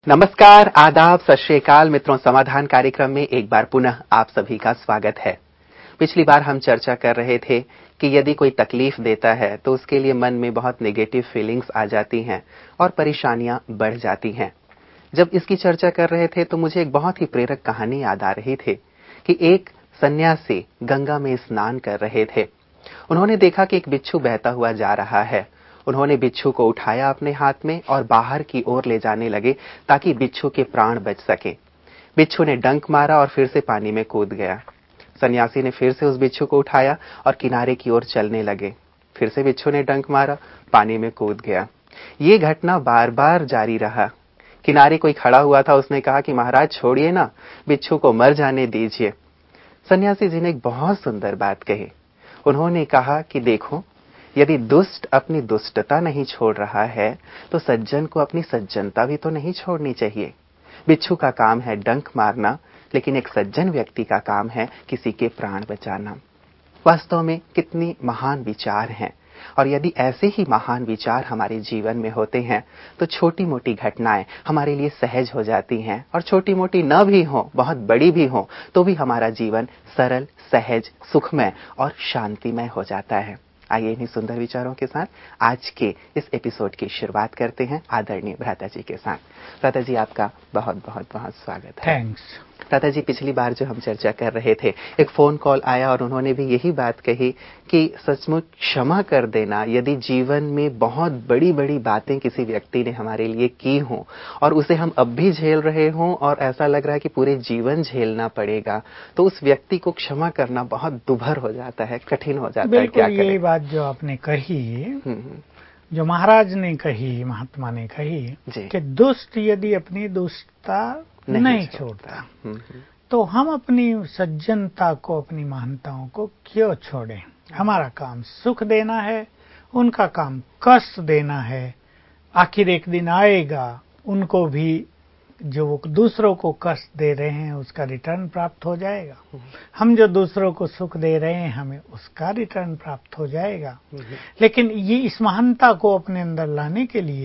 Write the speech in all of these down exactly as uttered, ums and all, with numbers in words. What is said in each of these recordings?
नमस्कार, आदाब, सत श्री अकाल मित्रों। समाधान कार्यक्रम में एक बार पुनः आप सभी का स्वागत है। पिछली बार हम चर्चा कर रहे थे कि यदि कोई तकलीफ देता है तो उसके लिए मन में बहुत नेगेटिव फीलिंग्स आ जाती हैं और परेशानियां बढ़ जाती हैं। जब इसकी चर्चा कर रहे थे तो मुझे एक बहुत ही प्रेरक कहानी याद आ रही थी कि एक सन्यासी गंगा में स्नान कर रहे थे। उन्होंने देखा कि एक बिच्छू बहता हुआ जा रहा है। उन्होंने बिच्छू को उठाया अपने हाथ में और बाहर की ओर ले जाने लगे ताकि बिच्छू के प्राण बच सके। बिच्छू ने डंक मारा और फिर से पानी में कूद गया। सन्यासी ने फिर से उस बिच्छू को उठाया और किनारे की ओर चलने लगे। फिर से बिच्छू ने डंक मारा, पानी में कूद गया। ये घटना बार बार जारी रहा। किनारे कोई खड़ा हुआ था, उसने कहा कि महाराज छोड़िए ना, बिच्छू को मर जाने दीजिए। सन्यासी जी ने एक बहुत सुंदर बात कही। उन्होंने कहा कि देखो, यदि दुष्ट अपनी दुष्टता नहीं छोड़ रहा है तो सज्जन को अपनी सज्जनता भी तो नहीं छोड़नी चाहिए। बिच्छू का काम है डंक मारना, लेकिन एक सज्जन व्यक्ति का काम है किसी के प्राण बचाना। वास्तव में कितनी महान विचार हैं, और यदि ऐसे ही महान विचार हमारे जीवन में होते हैं तो छोटी मोटी घटनाएं हमारे लिए सहज हो जाती हैं, और छोटी मोटी न भी हो, बहुत बड़ी भी हो, तो भी हमारा जीवन सरल, सहज, सुखमय और शांतिमय हो जाता है। आइए इन्हीं सुंदर विचारों के साथ आज के इस एपिसोड की शुरुआत करते हैं आदरणीय भ्राता जी के साथ। भ्राता जी, आपका बहुत बहुत बहुत स्वागत है। थैंक्स। भ्राता जी, पिछली बार जो हम चर्चा कर रहे थे, एक फोन कॉल आया और उन्होंने भी यही बात कही कि सचमुच क्षमा कर देना, यदि जीवन में बहुत बड़ी बड़ी बातें किसी व्यक्ति ने हमारे लिए की हों और उसे हम अब भी झेल रहे हों और ऐसा लग रहा है कि पूरे जीवन झेलना पड़ेगा, तो उस व्यक्ति को क्षमा करना बहुत दुभर हो जाता है, कठिन हो जाता है। क्या करें? यही बात जो आपने कही, जो महाराज ने कही, महात्मा ने कही कि दुष्ट यदि अपनी दुष्टता नहीं, नहीं छोड़ता तो हम अपनी सज्जनता को, अपनी महानताओं को क्यों छोड़ें। हमारा काम सुख देना है, उनका काम कष्ट देना है। आखिर एक दिन आएगा, उनको भी जो वो दूसरों को कष्ट दे रहे हैं उसका रिटर्न प्राप्त हो जाएगा। हम जो दूसरों को सुख दे रहे हैं हमें उसका रिटर्न प्राप्त हो जाएगा। लेकिन ये इस महानता को अपने अंदर लाने के लिए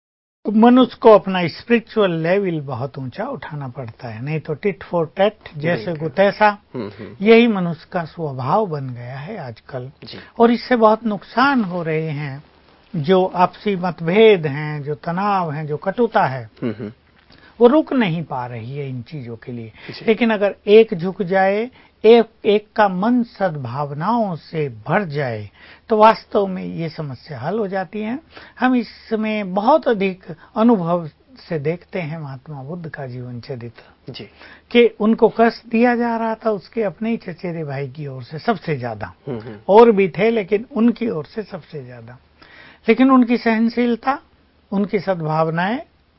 मनुष्य को अपना स्पिरिचुअल लेवल बहुत ऊंचा उठाना पड़ता है, नहीं तो टिट फॉर टैट, जैसे को तैसा। यही मनुष्य का स्वभाव बन गया है आजकल, और इससे बहुत नुकसान हो रहे हैं। जो आपसी मतभेद हैं, जो तनाव हैं, जो कटुता है, वो रुक नहीं पा रही है इन चीजों के लिए। लेकिन अगर एक झुक जाए, एक एक का मन सद्भावनाओं से भर जाए, तो वास्तव में ये समस्या हल हो जाती है। हम इसमें बहुत अधिक अनुभव से देखते हैं महात्मा बुद्ध का जीवन चरित्र जी, कि उनको कष्ट दिया जा रहा था उसके अपने ही चचेरे भाई की ओर से सबसे ज्यादा। और भी थे लेकिन उनकी ओर से सबसे ज्यादा। लेकिन उनकी सहनशीलता, उनकी सद्भावनाएं,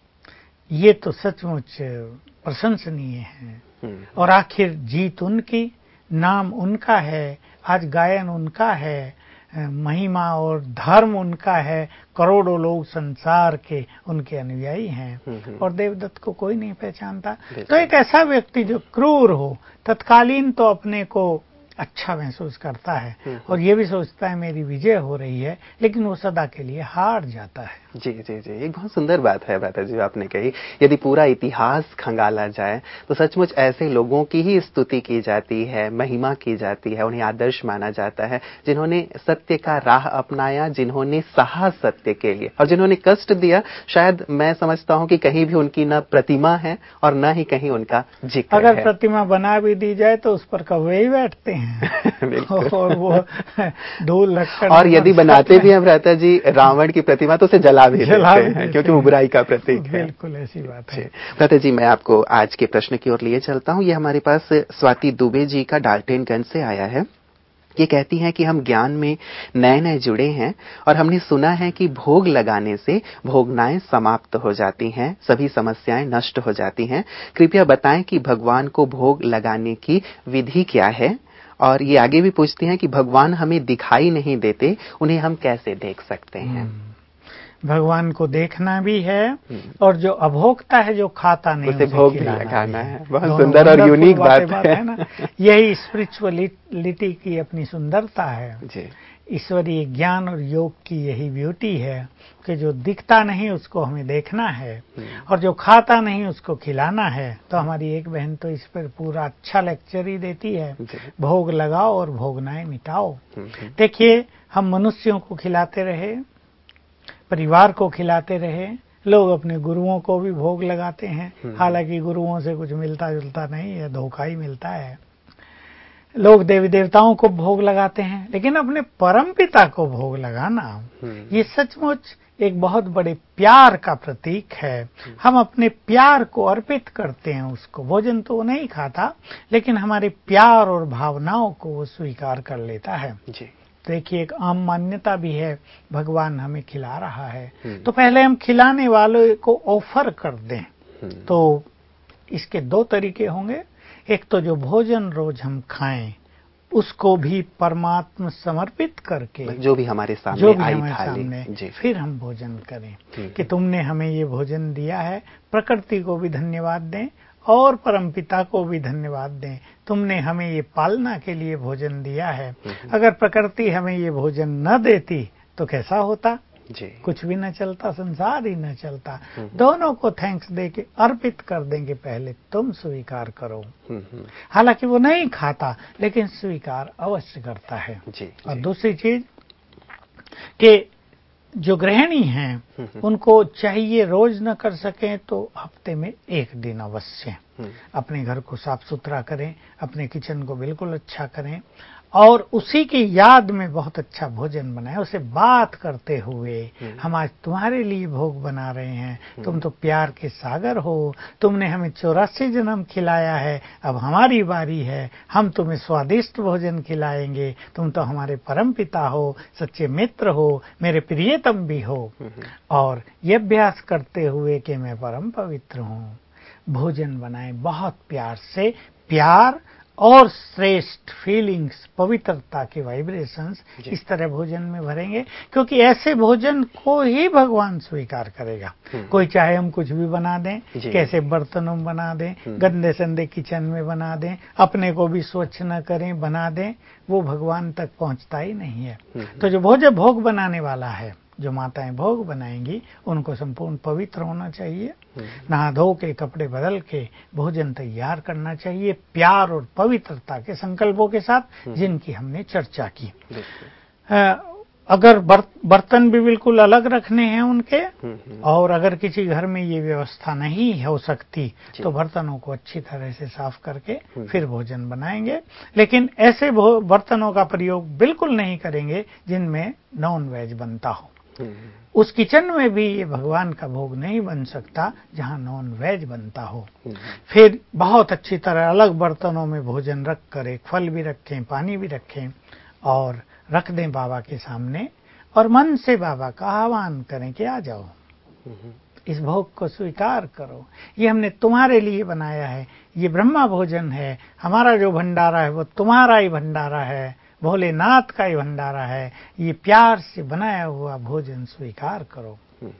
ये तो सचमुच प्रशंसनीय है। और आखिर जीत उनकी, नाम उनका है, आज गायन उनका है, महिमा और धर्म उनका है। करोड़ों लोग संसार के उनके अनुयायी हैं, और देवदत्त को कोई नहीं पहचानता। तो एक ऐसा व्यक्ति जो क्रूर हो, तत्कालीन तो अपने को अच्छा महसूस करता है और ये भी सोचता है मेरी विजय हो रही है, लेकिन वो सदा के लिए हार जाता है। जी जी जी, एक बहुत सुंदर बात है भ्राता जी आपने कही। यदि पूरा इतिहास खंगाला जाए तो सचमुच ऐसे लोगों की ही स्तुति की जाती है, महिमा की जाती है, उन्हें आदर्श माना जाता है, जिन्होंने सत्य का राह अपनाया, जिन्होंने सहा सत्य के लिए, और जिन्होंने कष्ट दिया। शायद मैं समझता हूँ कि कहीं भी उनकी न प्रतिमा है और न ही कहीं उनका जिक्र अगर है। प्रतिमा बना भी दी जाए तो उस पर कौवे ही बैठते हैं और वो धूल लक्कड़। और यदि बनाते भी हैं भ्राता जी रावण की प्रतिमा तो उसे जला भी देते हैं, क्योंकि वो बुराई का प्रतीक है। बिल्कुल ऐसी बात है। भ्राता जी, मैं आपको आज के प्रश्न की ओर लिए चलता हूँ। ये हमारे पास स्वाति दुबे जी का डाल्टनगंज से आया है। ये कहती हैं कि हम ज्ञान में नए नए जुड़े हैं और हमने सुना है कि भोग लगाने से भोगनाएं समाप्त हो जाती हैं, सभी समस्याएं नष्ट हो जाती हैं। कृपया बताएं कि भगवान को भोग लगाने की विधि क्या है। और ये आगे भी पूछती हैं कि भगवान हमें दिखाई नहीं देते, उन्हें हम कैसे देख सकते हैं। भगवान को देखना भी है, और जो अभोक्ता है, जो खाता नहीं, उसे भोग भी लगाना है। बहुत सुंदर और यूनिक बात है, है ना। यही स्पिरिचुअलिटी की अपनी सुंदरता है जी। ईश्वरीय ज्ञान और योग की यही ब्यूटी है कि जो दिखता नहीं उसको हमें देखना है और जो खाता नहीं उसको खिलाना है। तो हमारी एक बहन तो इस पर पूरा अच्छा लेक्चर ही देती है, भोग लगाओ और भोगनाएं मिटाओ। देखिए, हम मनुष्यों को खिलाते रहे, परिवार को खिलाते रहे, लोग अपने गुरुओं को भी भोग लगाते हैं, हालांकि गुरुओं से कुछ मिलता जुलता नहीं है, धोखा ही मिलता है। लोग देवी देवताओं को भोग लगाते हैं, लेकिन अपने परम पिता को भोग लगाना ये सचमुच एक बहुत बड़े प्यार का प्रतीक है। हम अपने प्यार को अर्पित करते हैं उसको। भोजन तो वो नहीं खाता, लेकिन हमारे प्यार और भावनाओं को वो स्वीकार कर लेता है जी। देखिए, एक आम मान्यता भी है, भगवान हमें खिला रहा है तो पहले हम खिलाने वालों को ऑफर कर दें। तो इसके दो तरीके होंगे। एक तो जो भोजन रोज हम खाएं उसको भी परमात्मा समर्पित करके, जो भी हमारे सामने जो भी आई हमारे सामने फिर हम भोजन करें कि तुमने हमें ये भोजन दिया है। प्रकृति को भी धन्यवाद दें और परमपिता को भी धन्यवाद दें, तुमने हमें ये पालना के लिए भोजन दिया है। अगर प्रकृति हमें ये भोजन न देती तो कैसा होता जी। कुछ भी न चलता, संसार ही न चलता। दोनों को थैंक्स दे के अर्पित कर देंगे, पहले तुम स्वीकार करो। हालांकि वो नहीं खाता, लेकिन स्वीकार अवश्य करता है जी, और जी। दूसरी चीज कि जो गृहिणी हैं उनको चाहिए रोज न कर सकें तो हफ्ते में एक दिन अवश्य अपने घर को साफ सुथरा करें, अपने किचन को बिल्कुल अच्छा करें और उसी की याद में बहुत अच्छा भोजन बनाएं। उसे बात करते हुए, हम आज तुम्हारे लिए भोग बना रहे हैं, तुम तो प्यार के सागर हो, तुमने हमें चौरासी जन्म खिलाया है, अब हमारी बारी है, हम तुम्हें स्वादिष्ट भोजन खिलाएंगे, तुम तो हमारे परम पिता हो, सच्चे मित्र हो, मेरे प्रियतम भी हो। और ये अभ्यास करते हुए कि मैं परम पवित्र हूँ, भोजन बनाएं बहुत प्यार से। प्यार और श्रेष्ठ फीलिंग्स, पवित्रता के वाइब्रेशंस इस तरह भोजन में भरेंगे, क्योंकि ऐसे भोजन को ही भगवान स्वीकार करेगा। कोई चाहे हम कुछ भी बना दें, कैसे बर्तनों में बना दें, गंदे संदे किचन में बना दें, अपने को भी स्वच्छ न करें, बना दें, वो भगवान तक पहुंचता ही नहीं है। तो जो भोजन भोग बनाने वाला है, जो माताएं भोग बनाएंगी, उनको संपूर्ण पवित्र होना चाहिए, नहा धो के कपड़े बदल के भोजन तैयार करना चाहिए, प्यार और पवित्रता के संकल्पों के साथ जिनकी हमने चर्चा की। अगर बर्तन भी बिल्कुल अलग रखने हैं उनके, और अगर किसी घर में ये व्यवस्था नहीं हो सकती तो बर्तनों को अच्छी तरह से साफ करके फिर भोजन बनाएंगे। लेकिन ऐसे बर्तनों का प्रयोग बिल्कुल नहीं करेंगे जिनमें नॉन वेज बनता हो। उस किचन में भी ये भगवान का भोग नहीं बन सकता जहां नॉन वेज बनता हो। फिर बहुत अच्छी तरह अलग बर्तनों में भोजन रख कर, एक फल भी रखें, पानी भी रखें और रख दें बाबा के सामने, और मन से बाबा का आह्वान करें कि आ जाओ, इस भोग को स्वीकार करो, ये हमने तुम्हारे लिए बनाया है, ये ब्रह्मा भोजन है, हमारा जो भंडारा है वो तुम्हारा ही भंडारा है, भोलेनाथ का ही भंडारा है, ये प्यार से बनाया हुआ भोजन स्वीकार करो।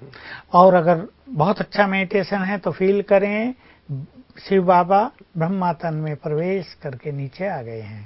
और अगर बहुत अच्छा मेडिटेशन है तो फील करें शिव बाबा ब्रह्मा तन में प्रवेश करके नीचे आ गए हैं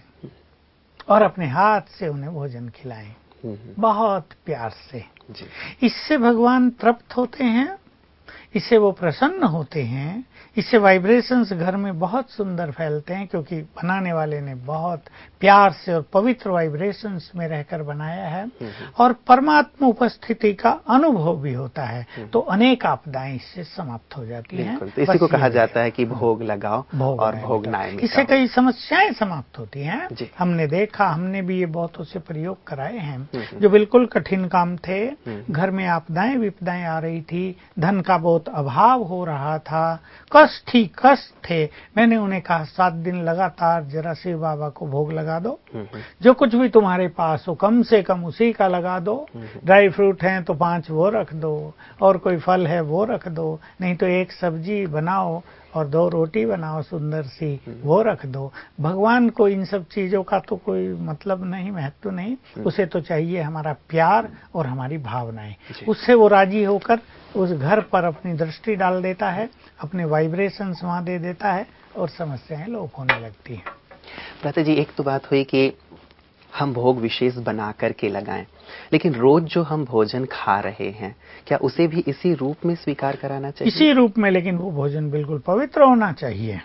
और अपने हाथ से उन्हें भोजन खिलाएं बहुत प्यार से। इससे भगवान तृप्त होते हैं, इससे वो प्रसन्न होते हैं, इससे वाइब्रेशंस घर में बहुत सुंदर फैलते हैं, क्योंकि बनाने वाले ने बहुत प्यार से और पवित्र वाइब्रेशंस में रहकर बनाया है और परमात्मा उपस्थिति का अनुभव भी होता है। तो अनेक आपदाएं इससे समाप्त हो जाती हैं। तो इसी को कहा जाता है कि भोग लगाओ भोग और भोगनाएं मिटाओ। इससे कई समस्याएं समाप्त होती हैं। हमने देखा, हमने भी ये बहुतों से प्रयोग कराए हैं जो बिल्कुल कठिन काम थे, घर में आपदाएं विपदाएं आ रही थी, धन का बहुत अभाव हो रहा था, कष्ट ही कष्ट थे। मैंने उन्हें कहा सात दिन लगातार जरा शिव बाबा को भोग लगा दो, जो कुछ भी तुम्हारे पास हो कम से कम उसी का लगा दो। ड्राई फ्रूट हैं तो पांच वो रख दो, और कोई फल है वो रख दो, नहीं तो एक सब्जी बनाओ और दो रोटी बनाओ सुंदर सी, वो रख दो। भगवान को इन सब चीजों का तो कोई मतलब नहीं, महत्व नहीं, उसे तो चाहिए हमारा प्यार और हमारी भावनाएं। उससे वो राजी होकर उस घर पर अपनी दृष्टि डाल देता है, अपने वाइब्रेशंस वहां दे देता है और समस्याएं लोप होने लगती हैं। भ्राता जी, एक तो बात हुई कि हम भोग विशेष बना करके लगाएं, लेकिन रोज जो हम भोजन खा रहे हैं क्या उसे भी इसी रूप में स्वीकार कराना चाहिए? इसी रूप में, लेकिन वो भोजन बिल्कुल पवित्र होना चाहिए,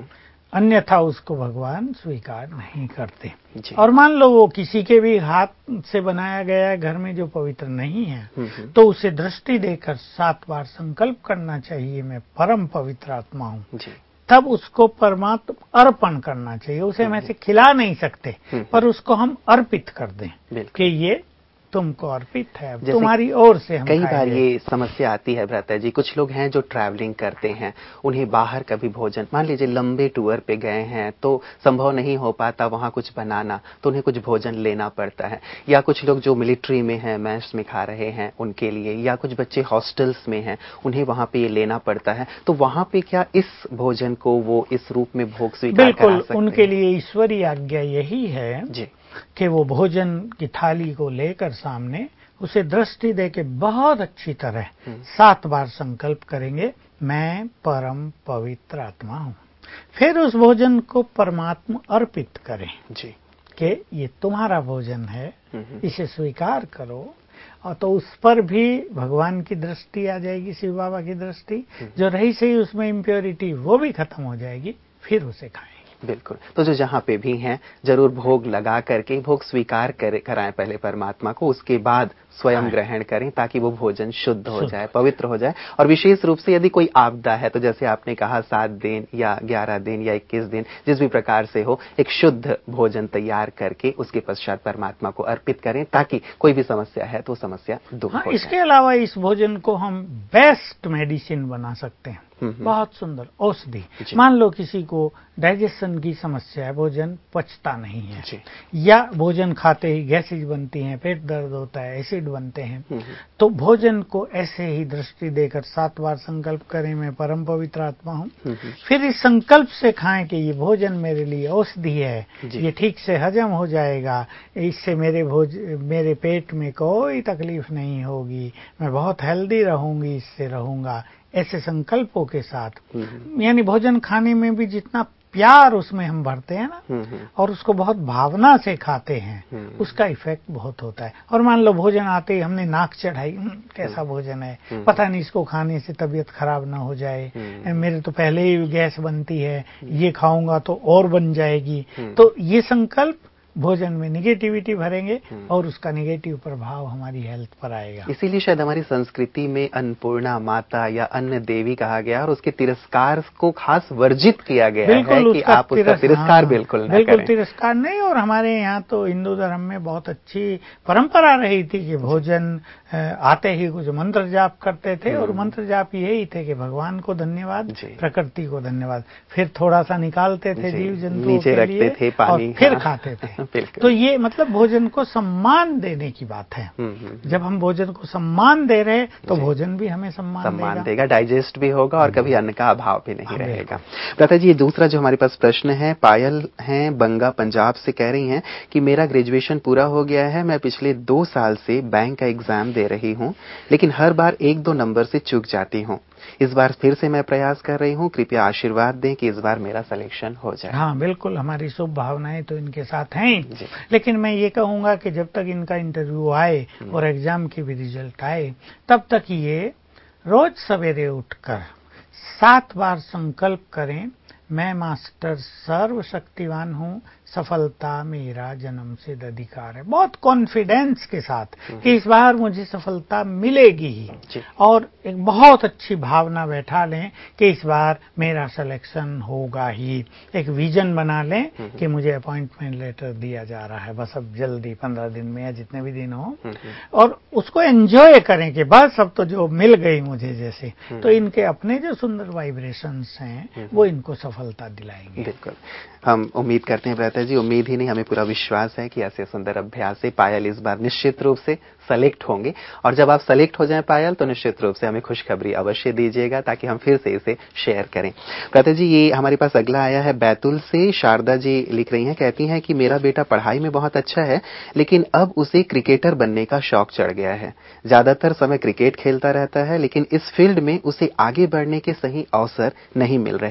अन्यथा उसको भगवान स्वीकार नहीं करते। और मान लो वो किसी के भी हाथ से बनाया गया है घर में जो पवित्र नहीं है, तो उसे दृष्टि देकर सात बार संकल्प करना चाहिए, मैं परम पवित्र आत्मा हूँ। तब उसको परमात्मा अर्पण करना चाहिए। उसे हम ऐसे खिला नहीं सकते, पर उसको हम अर्पित कर दें कि ये तुमको अर्पित है, तुम्हारी ओर से हम कई बार ये समस्या आती है भ्राता जी, कुछ लोग हैं जो ट्रैवलिंग करते हैं, उन्हें बाहर कभी भोजन, मान लीजिए लंबे टूर पे गए हैं तो संभव नहीं हो पाता वहां कुछ बनाना, तो उन्हें कुछ भोजन लेना पड़ता है। या कुछ लोग जो मिलिट्री में हैं, मैस में खा रहे हैं उनके लिए, या कुछ बच्चे हॉस्टल्स में हैं, उन्हें वहां पे ये लेना पड़ता है। तो वहां पे क्या इस भोजन को वो इस रूप में भोग स्वीकार करा सकते हैं? बिल्कुल, उनके लिए ईश्वरीय आज्ञा यही है जी कि वो भोजन की थाली को लेकर सामने उसे दृष्टि दे के बहुत अच्छी तरह सात बार संकल्प करेंगे, मैं परम पवित्र आत्मा हूँ। फिर उस भोजन को परमात्मा अर्पित करें जी कि ये तुम्हारा भोजन है, इसे स्वीकार करो। और तो उस पर भी भगवान की दृष्टि आ जाएगी, शिव बाबा की दृष्टि, जो रही सही उसमें इम्प्योरिटी वो भी खत्म हो जाएगी, फिर उसे खाएं। बिल्कुल। तो जो जहाँ पे भी हैं जरूर भोग लगा करके भोग स्वीकार करें, कराएं पहले परमात्मा को, उसके बाद स्वयं ग्रहण करें ताकि वो भोजन शुद्ध हो जाए, पवित्र हो जाए। और विशेष रूप से यदि कोई आपदा है तो जैसे आपने कहा सात दिन या ग्यारह दिन या इक्कीस दिन जिस भी प्रकार से हो, एक शुद्ध भोजन तैयार करके उसके पश्चात परमात्मा को अर्पित करें ताकि कोई भी समस्या है तो समस्या दूर हाँ, हो इसके जाए। अलावा इस भोजन को हम बेस्ट मेडिसिन बना सकते हैं, बहुत सुंदर औषधि। मान लो किसी को डाइजेशन की समस्या है, भोजन पचता नहीं है, या भोजन खाते ही गैसेज बनती हैं, पेट दर्द होता है, एसिड बनते हैं, तो भोजन को ऐसे ही दृष्टि देकर सात बार संकल्प करें, मैं परम पवित्र आत्मा हूँ। फिर इस संकल्प से खाएं कि ये भोजन मेरे लिए औषधि है, ये ठीक से हजम हो जाएगा, इससे मेरे भोज मेरे पेट में कोई तकलीफ नहीं होगी, मैं बहुत हेल्दी रहूंगी, इससे रहूंगा। ऐसे संकल्पों के साथ, यानी भोजन खाने में भी जितना प्यार उसमें हम भरते हैं ना, और उसको बहुत भावना से खाते हैं, उसका इफेक्ट बहुत होता है। और मान लो भोजन आते ही हमने नाक चढ़ाई, कैसा भोजन है, पता नहीं इसको खाने से तबीयत खराब ना हो जाए, मेरे तो पहले ही गैस बनती है, ये खाऊंगा तो और बन जाएगी। तो ये संकल्प भोजन में निगेटिविटी भरेंगे और उसका निगेटिव प्रभाव हमारी हेल्थ पर आएगा। इसीलिए शायद हमारी संस्कृति में अन्नपूर्णा माता या अन्न देवी कहा गया और उसके तिरस्कार को खास वर्जित किया गया है कि आप उसका तिरस्कार बिल्कुल ना बिल्कुल तिरस्कार नहीं। और हमारे यहाँ तो हिंदू धर्म में बहुत अच्छी परंपरा रही थी कि भोजन आते ही कुछ मंत्र जाप करते थे, और मंत्र जाप यही थे कि भगवान को धन्यवाद, प्रकृति को धन्यवाद, फिर थोड़ा सा निकालते थे जीव जंतुओं के लिए थे पानी, और फिर खाते थे। तो ये मतलब भोजन को सम्मान देने की बात है। जब हम भोजन को सम्मान दे रहे तो भोजन भी हमें सम्मान, सम्मान देगा, देगा, डाइजेस्ट भी होगा और कभी अन्न का अभाव भी नहीं रहेगा। प्रथा जी, दूसरा जो हमारे पास प्रश्न है, पायल हैं बंगा पंजाब से, कह रही हैं कि मेरा ग्रेजुएशन पूरा हो गया है, मैं पिछले दो साल से बैंक का एग्जाम दे रही हूँ, लेकिन हर बार एक दो नंबर से चूक जाती हूँ। इस बार फिर से मैं प्रयास कर रही हूँ, कृपया आशीर्वाद दें कि इस बार मेरा सिलेक्शन हो जाए। हाँ बिल्कुल, हमारी शुभ भावनाएं तो इनके साथ हैं, लेकिन मैं ये कहूंगा कि जब तक इनका इंटरव्यू आए और एग्जाम की भी रिजल्ट आए, तब तक ये रोज सवेरे उठकर सात बार संकल्प करें, मैं मास्टर सर्वशक्तिवान हूँ, सफलता मेरा जन्म सिद्ध अधिकार है। बहुत कॉन्फिडेंस के साथ कि इस बार मुझे सफलता मिलेगी ही, और एक बहुत अच्छी भावना बैठा लें कि इस बार मेरा सिलेक्शन होगा ही। एक विजन बना लें कि मुझे अपॉइंटमेंट लेटर दिया जा रहा है, बस अब जल्दी पंद्रह दिन में या जितने भी दिन हो, और उसको एंजॉय करें कि बस अब तो जो मिल गई मुझे जैसे। तो इनके अपने जो सुंदर वाइब्रेशंस हैं वो इनको सफलता दिलाएंगे। बिल्कुल, हम उम्मीद करते हैं भ्राता जी, उम्मीद ही नहीं हमें पूरा विश्वास है कि ऐसे सुंदर अभ्यास से पायल इस बार निश्चित रूप से सेलेक्ट होंगे। और जब आप सेलेक्ट हो जाएं पायल, तो निश्चित रूप से हमें खुशखबरी अवश्य दीजिएगा ताकि हम फिर से इसे शेयर करें। भ्राता जी, ये हमारे पास अगला आया है बैतूल से, शारदा जी लिख रही हैं, कहती हैं कि मेरा बेटा पढ़ाई में बहुत अच्छा है, लेकिन अब उसे क्रिकेटर बनने का शौक चढ़ गया है। ज्यादातर समय क्रिकेट खेलता रहता है, लेकिन इस फील्ड में उसे आगे बढ़ने के सही अवसर नहीं मिल रहे हैं।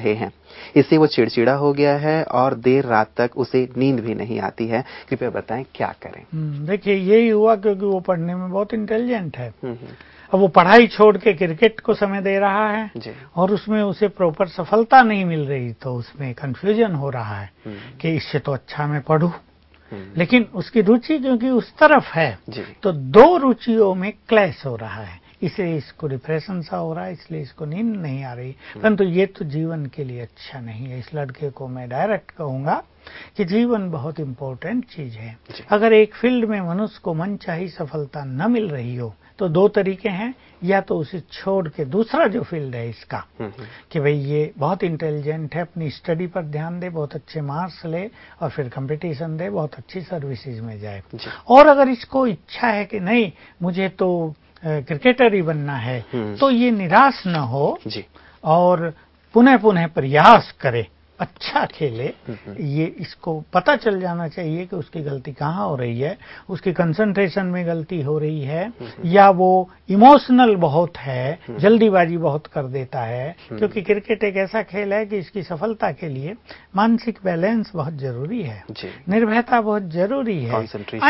इससे वो चिड़चिड़ा हो गया है और देर रात तक उसे नींद भी नहीं आती है। कृपया बताएं क्या करें? देखिए, यही हुआ क्योंकि वो पढ़ने में बहुत इंटेलिजेंट है। अब वो पढ़ाई छोड़ के क्रिकेट को समय दे रहा है जी। और उसमें उसे प्रॉपर सफलता नहीं मिल रही, तो उसमें कंफ्यूजन हो रहा है कि इससे तो अच्छा मैं पढूं। लेकिन उसकी रुचि क्योंकि उस तरफ है तो दो रुचियों में क्लैश हो रहा है, इसलिए इसको डिप्रेशन सा हो रहा है, इसलिए इसको नींद नहीं आ रही। परंतु ये तो जीवन के लिए अच्छा नहीं है। इस लड़के को मैं डायरेक्ट कहूंगा कि जीवन बहुत इंपॉर्टेंट चीज है। अगर एक फील्ड में मनुष्य को मनचाही सफलता न मिल रही हो तो दो तरीके हैं, या तो उसे छोड़ के दूसरा जो फील्ड है इसका कि भाई ये बहुत इंटेलिजेंट है, अपनी स्टडी पर ध्यान दे, बहुत अच्छे मार्क्स ले और फिर कंपटीशन दे, बहुत अच्छी सर्विसेज में जाए। और अगर इसको इच्छा है कि नहीं मुझे तो क्रिकेटर ही बनना है, तो ये निराश न हो जी। और पुनः पुनः प्रयास करे, अच्छा खेले। ये इसको पता चल जाना चाहिए कि उसकी गलती कहाँ हो रही है, उसकी कंसंट्रेशन में गलती हो रही है या वो इमोशनल बहुत है, जल्दीबाजी बहुत कर देता है। क्योंकि क्रिकेट एक ऐसा खेल है कि इसकी सफलता के लिए मानसिक बैलेंस बहुत जरूरी है, निर्भयता बहुत जरूरी है,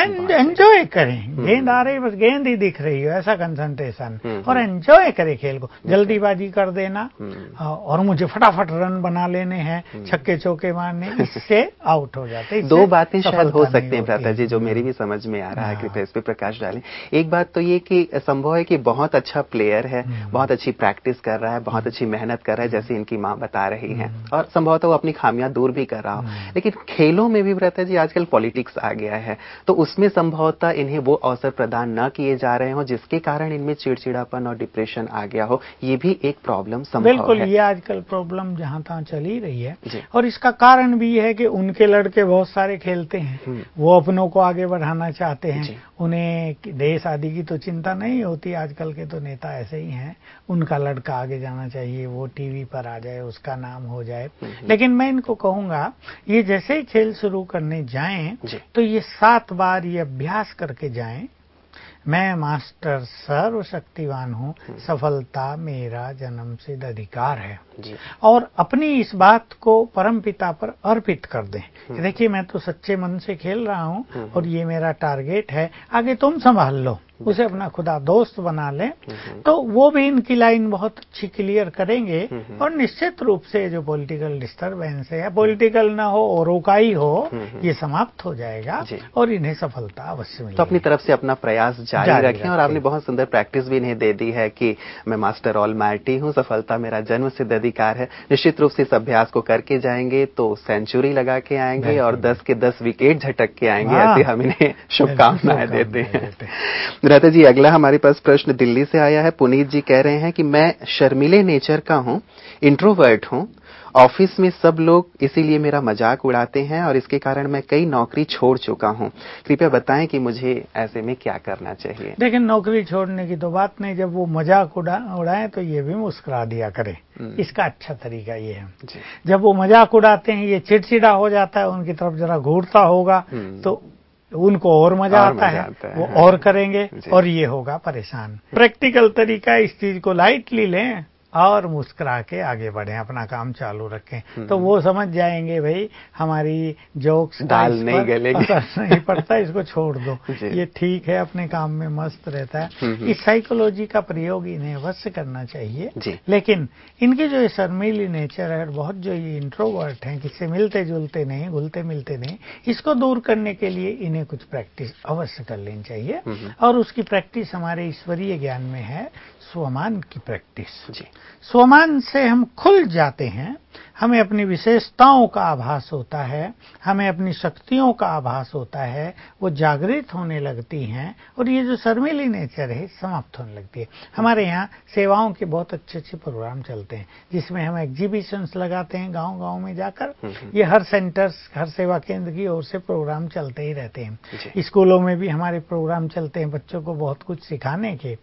एंजॉय करें। गेंद आ रही बस गेंद ही दिख रही है, ऐसा कंसंट्रेशन, और एंजॉय करे खेल को। जल्दीबाजी कर देना और मुझे फटाफट रन बना लेने हैं, छक्के चौके मारने, इससे आउट हो जाते। दो बातें शायद हो सकती हैं भ्राता जी, जो मेरी भी समझ में आ रहा है, कृपया इस पे प्रकाश डालें। एक बात तो ये कि संभव है कि बहुत अच्छा प्लेयर है, बहुत अच्छी प्रैक्टिस कर रहा है, बहुत अच्छी मेहनत कर रहा है, जैसे इनकी माँ बता रही हैं, और संभवतः वो अपनी खामियां दूर भी कर रहा हो। लेकिन खेलों में भी भ्राता जी आजकल पॉलिटिक्स आ गया है, तो उसमें संभवतः इन्हें वो अवसर प्रदान न किए जा रहे हो जिसके कारण इनमें चिड़चिड़ापन और डिप्रेशन आ गया हो। ये भी एक प्रॉब्लम संभव है। बिल्कुल, ये आजकल प्रॉब्लम जहां तहां चल ही रही है। और इसका कारण भी है कि उनके लड़के बहुत सारे खेलते हैं, वो अपनों को आगे बढ़ाना चाहते हैं, उन्हें देश आदि की तो चिंता नहीं होती। आजकल के तो नेता ऐसे ही हैं, उनका लड़का आगे जाना चाहिए, वो टीवी पर आ जाए, उसका नाम हो जाए। लेकिन मैं इनको कहूंगा ये जैसे ही खेल शुरू करने जाएं तो ये सात बार ये अभ्यास करके जाएं, मैं मास्टर सर्वशक्तिवान हूँ, सफलता मेरा जन्मसिद्ध अधिकार है जी। और अपनी इस बात को परमपिता पर अर्पित कर दें। देखिए, मैं तो सच्चे मन से खेल रहा हूँ और ये मेरा टारगेट है, आगे तुम संभाल लो। उसे अपना खुदा दोस्त बना लें तो वो भी इनकी लाइन बहुत अच्छी क्लियर करेंगे। और निश्चित रूप से जो पॉलिटिकल डिस्टर्बेंस है या पॉलिटिकल ना हो और रोकाई हो, ये समाप्त हो जाएगा और इन्हें सफलता अवश्य मिलेगी। तो अपनी तरफ से अपना प्रयास जारी, जारी रखें। और आपने बहुत सुंदर प्रैक्टिस भी इन्हें दे दी है कि मैं मास्टर ऑलमाइटी हूँ, सफलता मेरा जन्म सिद्ध अधिकार है। निश्चित रूप से इस अभ्यास को करके जाएंगे तो सेंचुरी लगा के आएंगे और दस के दस विकेट झटक के आएंगे। ऐसे हम इन्हें शुभकामनाएं देते हैं। भ्राता जी, अगला हमारे पास प्रश्न दिल्ली से आया है। पुनीत जी कह रहे हैं कि मैं शर्मीले नेचर का हूं, इंट्रोवर्ट हूं, ऑफिस में सब लोग इसीलिए मेरा मजाक उड़ाते हैं और इसके कारण मैं कई नौकरी छोड़ चुका हूं। कृपया बताएं कि मुझे ऐसे में क्या करना चाहिए। लेकिन नौकरी छोड़ने की तो बात नहीं, जब वो मजाक उड़ा उड़ाए तो ये भी मुस्कुरा दिया करे। इसका अच्छा तरीका ये है, जब वो मजाक उड़ाते हैं ये चिड़चिड़ा हो जाता है, उनकी तरफ जरा घूरता होगा तो उनको और मजा आता, आता है, आता है वो हाँ। और करेंगे और ये होगा परेशान। प्रैक्टिकल तरीका, इस चीज को लाइटली लें और मुस्कुरा के आगे बढ़ें, अपना काम चालू रखें, तो वो समझ जाएंगे भाई हमारी जोक्स दाल नहीं गलेगी, असर नहीं पड़ता, इसको छोड़ दो, ये ठीक है, अपने काम में मस्त रहता है। इस साइकोलॉजी का प्रयोग इन्हें अवश्य करना चाहिए। लेकिन इनकी जो शर्मीली नेचर है, बहुत जो ये इंट्रोवर्ट हैं, किससे मिलते जुलते नहीं, घुलते मिलते नहीं, इसको दूर करने के लिए इन्हें कुछ प्रैक्टिस अवश्य कर लेनी चाहिए। और उसकी प्रैक्टिस हमारे ईश्वरीय ज्ञान में है, स्वमान की प्रैक्टिस। स्वमान से हम खुल जाते हैं, हमें अपनी विशेषताओं का आभास होता है, हमें अपनी शक्तियों का आभास होता है, वो जागृत होने लगती हैं और ये जो शर्मीली नेचर है समाप्त होने लगती है। हमारे यहाँ सेवाओं के बहुत अच्छे अच्छे प्रोग्राम चलते हैं जिसमें हम एग्जीबिशंस लगाते हैं गांव-गांव में जाकर। ये हर सेंटर्स, हर सेवा केंद्र की ओर से प्रोग्राम चलते ही रहते हैं। स्कूलों में भी हमारे प्रोग्राम चलते हैं बच्चों को बहुत कुछ सिखाने के।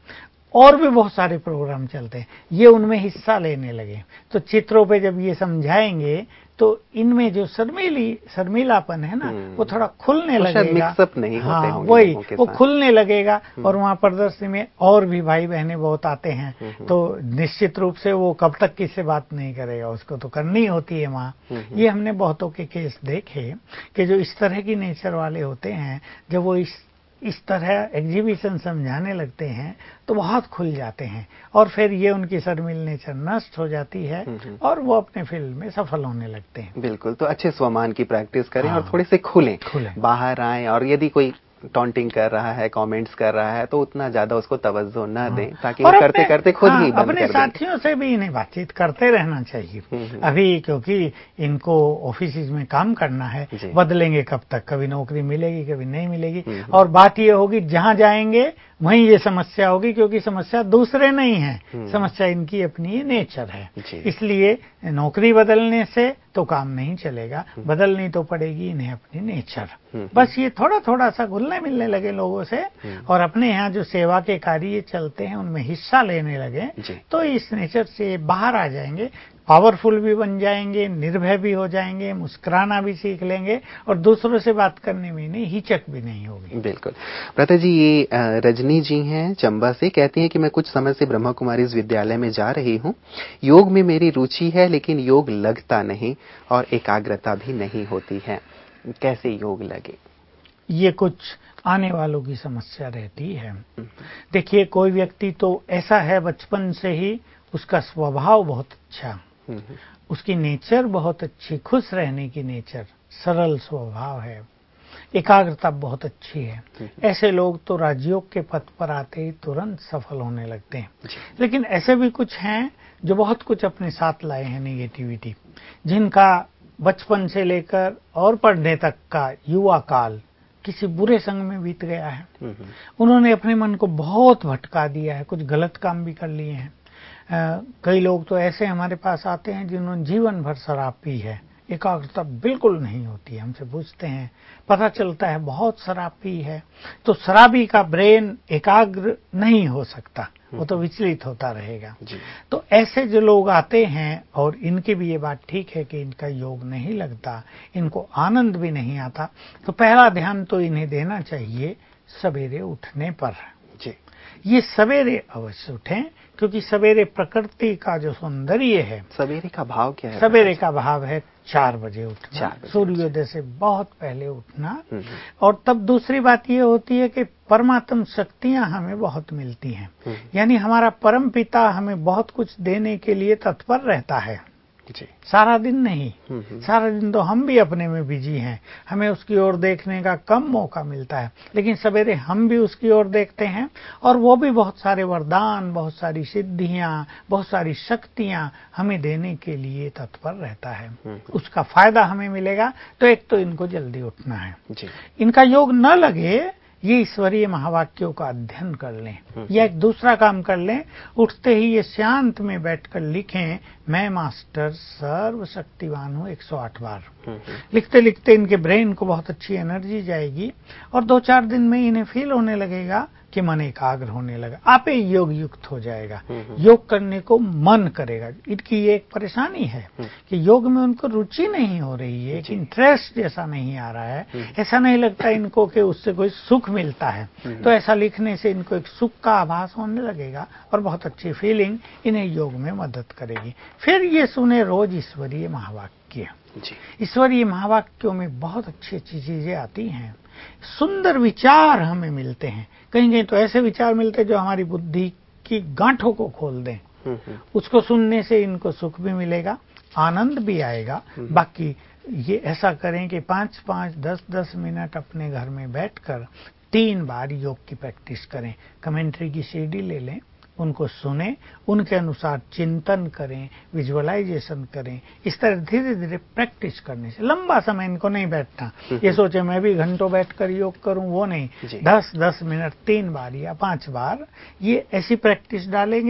और भी बहुत सारे प्रोग्राम चलते हैं, ये उनमें हिस्सा लेने लगे। तो चित्रों पे जब ये समझाएंगे तो इनमें जो शर्मीली शर्मीलापन है ना, वो थोड़ा खुलने लगेगा। मिक्सअप नहीं होते हाँ, होंगे वही के वो साथ। खुलने लगेगा। और वहाँ प्रदर्शनी में और भी भाई बहनें बहुत आते हैं, तो निश्चित रूप से वो कब तक किससे बात नहीं करेगा, उसको तो करनी होती है वहाँ। ये हमने बहुतों के केस देखे कि जो इस तरह की नेचर वाले होते हैं, जब वो इस इस तरह एग्जीबिशन समझाने लगते हैं तो बहुत खुल जाते हैं, और फिर ये उनकी शर्मील नेचर नष्ट हो जाती है और वो अपने फील्ड में सफल होने लगते हैं। बिल्कुल, तो अच्छे स्वमान की प्रैक्टिस करें। हाँ, और थोड़े से खुलें, खुलें बाहर आएं, और यदि कोई टॉन्टिंग कर रहा है, कमेंट्स कर रहा है, तो उतना ज्यादा उसको तवज्जो न हाँ। दें, ताकि वो करते करते खुद हाँ, ही बंद अपने कर साथियों से भी इन्हें बातचीत करते रहना चाहिए। अभी क्योंकि इनको ऑफिस में काम करना है, बदलेंगे कब तक, कभी नौकरी मिलेगी कभी नहीं मिलेगी, और बात ये होगी जहां जाएंगे वहीं ये समस्या होगी, क्योंकि समस्या दूसरे नहीं है, समस्या इनकी अपनी नेचर है। इसलिए नौकरी बदलने से तो काम नहीं चलेगा, बदलनी तो पड़ेगी इन्हें अपनी नेचर। बस ये थोड़ा थोड़ा सा घुलने मिलने लगे लोगों से, और अपने यहाँ जो सेवा के कार्य चलते हैं उनमें हिस्सा लेने लगे, तो इस नेचर से बाहर आ जाएंगे, पावरफुल भी बन जाएंगे, निर्भय भी हो जाएंगे, मुस्कुराना भी सीख लेंगे, और दूसरों से बात करने में नहीं हिचक भी नहीं होगी। बिल्कुल। प्रातः जी, ये रजनी जी हैं चंबा से, कहती हैं कि मैं कुछ समय से ब्रह्मा कुमारीज विद्यालय में जा रही हूँ। योग में मेरी रुचि है, लेकिन योग लगता नहीं और एकाग्रता भी नहीं होती है, कैसे योग लगे? ये कुछ आने वालों की समस्या रहती है। देखिए, कोई व्यक्ति तो ऐसा है बचपन से ही उसका स्वभाव बहुत अच्छा, उसकी नेचर बहुत अच्छी, खुश रहने की नेचर, सरल स्वभाव है, एकाग्रता बहुत अच्छी है। ऐसे लोग तो राजयोग के पथ पर आते ही तुरंत सफल होने लगते हैं। लेकिन ऐसे भी कुछ हैं जो बहुत कुछ अपने साथ लाए हैं नेगेटिविटी, जिनका बचपन से लेकर और पढ़ने तक का युवा काल किसी बुरे संग में बीत गया है। उन्होंने अपने मन को बहुत भटका दिया है, कुछ गलत काम भी कर लिए हैं। आ, कई लोग तो ऐसे हमारे पास आते हैं जिन्होंने जीवन भर शराब पी है, एकाग्रता बिल्कुल नहीं होती है। हमसे पूछते हैं, पता चलता है बहुत शराब पी है। तो शराबी का ब्रेन एकाग्र नहीं हो सकता, वो तो विचलित होता रहेगा। तो ऐसे जो लोग आते हैं, और इनकी भी ये बात ठीक है कि इनका योग नहीं लगता, इनको आनंद भी नहीं आता, तो पहला ध्यान तो इन्हें देना चाहिए सवेरे उठने पर। जी। ये सवेरे अवश्य उठें, क्योंकि सवेरे प्रकृति का जो सौंदर्य है। सवेरे का भाव क्या है? सवेरे का भाव है चार बजे उठना, सूर्योदय से बहुत पहले उठना। और तब दूसरी बात ये होती है कि परमात्म शक्तियां हमें बहुत मिलती हैं, यानी हमारा परम पिता हमें बहुत कुछ देने के लिए तत्पर रहता है। जी। सारा दिन नहीं, सारा दिन तो हम भी अपने में बिजी हैं, हमें उसकी ओर देखने का कम मौका मिलता है, लेकिन सवेरे हम भी उसकी ओर देखते हैं, और वो भी बहुत सारे वरदान, बहुत सारी सिद्धियां, बहुत सारी शक्तियां हमें देने के लिए तत्पर रहता है। उसका फायदा हमें मिलेगा। तो एक तो इनको जल्दी उठना है। जी। इनका योग न लगे, ये ईश्वरीय महावाक्यों का अध्ययन कर लें, या एक दूसरा काम कर लें, उठते ही ये शांत में बैठकर लिखें, मैं मास्टर सर्वशक्तिवान हूँ एक सौ आठ बार। लिखते लिखते इनके ब्रेन को बहुत अच्छी एनर्जी जाएगी, और दो चार दिन में इन्हें फील होने लगेगा कि मन एकाग्र होने लगा, आप ही योग युक्त हो जाएगा, योग करने को मन करेगा। इनकी ये एक परेशानी है कि योग में उनको रुचि नहीं हो रही है, एक इंटरेस्ट जैसा नहीं आ रहा है, ऐसा नहीं लगता इनको कि उससे कोई सुख मिलता है। तो ऐसा लिखने से इनको एक सुख का आभास होने लगेगा, और बहुत अच्छी फीलिंग इन्हें योग में मदद करेगी। फिर ये सुने रोज ईश्वरीय महावाक्य। ईश्वरीय महावाक्यों में बहुत अच्छी अच्छी चीजें आती हैं, सुंदर विचार हमें मिलते हैं। कहीं कहीं तो ऐसे विचार मिलते हैं जो हमारी बुद्धि की गांठों को खोल दें। उसको सुनने से इनको सुख भी मिलेगा, आनंद भी आएगा। बाकी ये ऐसा करें कि पाँच पाँच दस दस मिनट अपने घर में बैठकर तीन बार योग की प्रैक्टिस करें। कमेंट्री की सीडी ले लें, उनको सुने, उनके अनुसार चिंतन करें, विजुअलाइजेशन करें। इस तरह धीरे धीरे प्रैक्टिस करने से, लंबा समय इनको नहीं बैठना, ये सोचे मैं भी घंटों बैठकर योग करूं, वो नहीं। दस दस मिनट तीन बार या पांच बार ये ऐसी प्रैक्टिस डालेंगे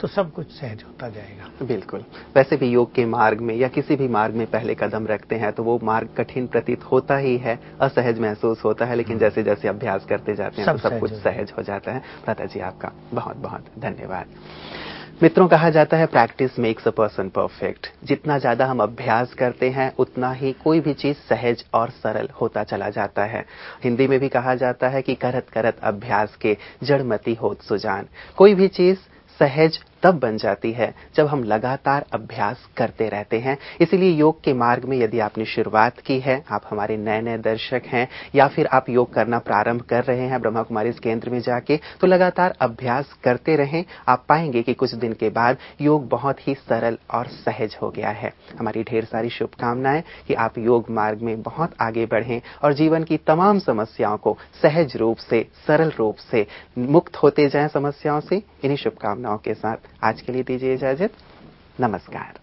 तो सब कुछ सहज होता जाएगा। बिल्कुल। वैसे भी योग के मार्ग में या किसी भी मार्ग में पहले कदम रखते हैं तो वो मार्ग कठिन प्रतीत होता ही है, असहज महसूस होता है, लेकिन जैसे जैसे अभ्यास करते जाते हैं तो सब कुछ सहज हो जाता है। भ्राता जी आपका बहुत बहुत धन्यवाद। मित्रों, कहा जाता है practice makes a person perfect. जितना ज्यादा हम अभ्यास करते हैं उतना ही कोई भी चीज सहज और सरल होता चला जाता है। हिंदी में भी कहा जाता है कि करत करत अभ्यास के जड़मति होत सुजान। कोई भी चीज सहज तब बन जाती है जब हम लगातार अभ्यास करते रहते हैं। इसीलिए योग के मार्ग में यदि आपने शुरुआत की है, आप हमारे नए नए दर्शक हैं या फिर आप योग करना प्रारंभ कर रहे हैं ब्रह्मा कुमारीज केंद्र में जाके, तो लगातार अभ्यास करते रहें। आप पाएंगे कि कुछ दिन के बाद योग बहुत ही सरल और सहज हो गया है। हमारी ढेर सारी शुभकामनाएं कि आप योग मार्ग में बहुत आगे बढ़ें और जीवन की तमाम समस्याओं को सहज रूप से, सरल रूप से मुक्त होते जाएं समस्याओं से। इन्हीं शुभकामनाओं के साथ आज के लिए दीजिए इजाजत। नमस्कार।